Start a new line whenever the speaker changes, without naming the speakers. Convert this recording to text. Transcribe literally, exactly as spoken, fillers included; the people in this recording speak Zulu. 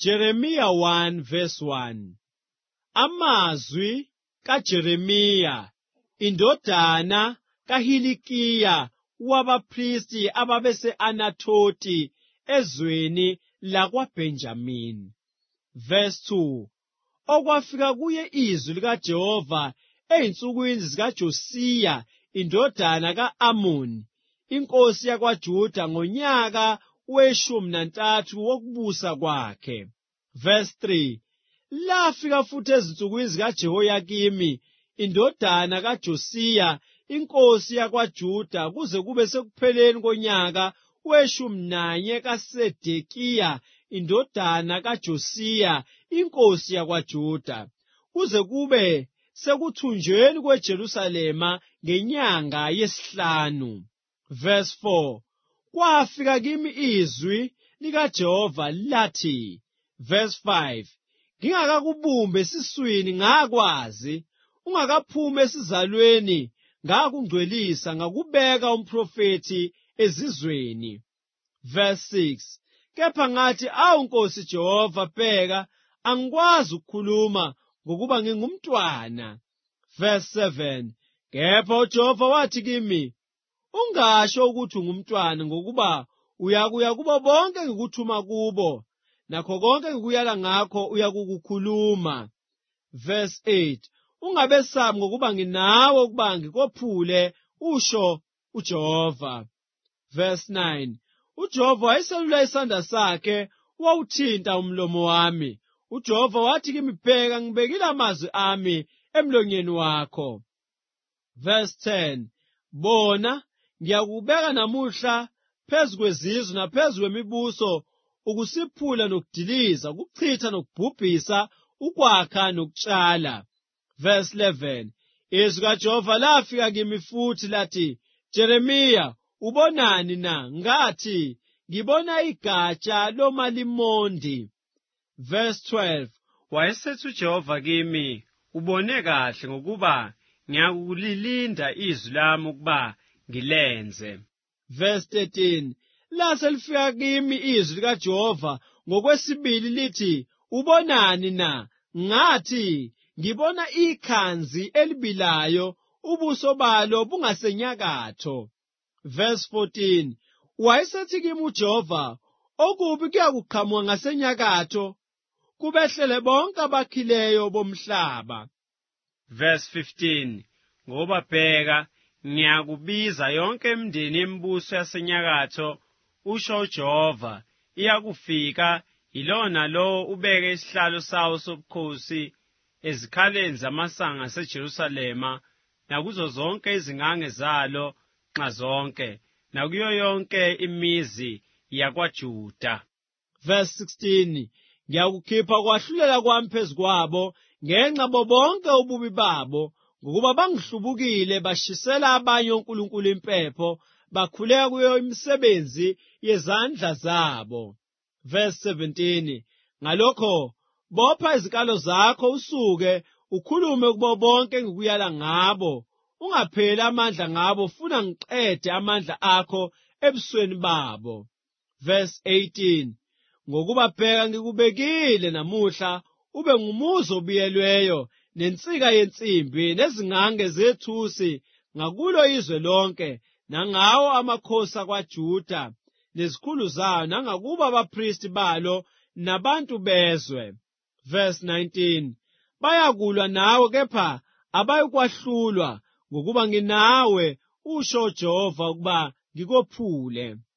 Jeremiya one verse one. Amazwi kaJeremiya indodana kaHilikiya wabapristi ababese Anathoti ezweni lakwaBenjamini. Verse two. Okwafika kuye izwi likaJehova eyinsukwini zikaJosiya indodana ka-Amoni inkosi yakwaJuda ngonyaka weshumi nantathu wokubusa kwakhe. Verse three. Lafika futhi ezinsukwini zikaJehoyakimi indodana kaJosiya inkosi yakwaJuda kuze kube sekupheleni konyaka weshumi nanye kaSedekiya indodana kaJosiya inkosi yakwaJuda kuze kube sekuthunjweni kweJerusalema ngenyanga yesihlanu. Verse four. Kwafika kimi izwi likaJehova lathi. Verse five. Ngingakakubumbe esiswini ngakwazi, ungakaphumi esizalweni ngakungcwelisa ngakubeka umprofeti ezizweni. Verse six. Kepha ngathi awu Nkosi Jehova, bheka angikwazi ukukhuluma ngokuba ngingumntwana. Verse seven. Kepha uJehova wathi kimi, ungasho ukuthi ungumntwana ngokuba uyakuya kubo bonke ngikuthuma kubo, nakho konke ngikuyala ngakho uyakukukhuluma. Verse eight. Ungabesabi ngokuba nginawe ukuba ngikophule, usho uJehova. Verse nine. uJehova wayeselula isandla sakhe wawuthinta umlomo wami. uJehova wathi kimi, bheka ngibekile amazwi ami emlonyeni wakho. Verse ten. Bona ngiyakubeka namuhla phezu kwezizwe naphezu kwemibuso, ukusiphula nokudiliza, ukuchitha nokubhubhisa, ukwakha nokutshala. Verse eleven. Izwi kaJehova lafika kimi futhi lathi, Jeremiya, ubonani na? Ngathi, ngibona igatsha lomalimondi. Verse twelve. Wayesethi uJehova kimi, ubone kahle ngokuba ngiyakulilinda izwi lami ukuba ngilenze. Verse thirteen. Lase lifika kimi izwi likaJehova ngokwesibili lithi, ubonani na? Ngathi, ngibona ikhanzi elibilayo, ubuso balo bungasenyakatho. Verse fourteen. Wayesethi kimi uJehova, okubi kuyakuqhamuka ngasenyakatho, kubehlele bonke abakhileyo bomhlaba. Verse fifteen. Ngoba bheka ngiyakubiza yonke imindeni yemibuso yasenyakatho, usho uJehova, iyakufika ilona lo ubeke isihlalo sawo sobukhosi ezikhaleni zamasango aseJerusalema, nakuzo zonke izingange zalo nxa zonke, nakuyo yonke imizi yakwaJuda. Verse sixteen. Ngiyakukhipha kwahlulela kwami phezu kwabo ngenxa bonke ububi babo, ngokuba bangihlubukile bashisela abanye onkulunkulu impepho, bakhuleka kuyo imisebenzi yezandla zabo. Verse seventeen. Ngalokho bopha izikalo zakho usuke ukhulume kubo bonke ngikuyala ngabo, ungapheli amandla ngabo, funa ngiqede amandla akho ebusweni babo. Verse eighteen. Ngokuba bheka ngikubekile namuhla ube ngumuzi obiyelweyo, nensika yensimbi nezingange zethusi ngakulo izwe lonke, nangawo amakhosi akwaJuda nezikhulu zayo, nangakuba abapristi balo nabantu bezwe. Verse nineteen. Bayakulwa nawe kepha abayikwahlulwa, ngokuba nginawe, usho uJehova, ukuba ngikophule.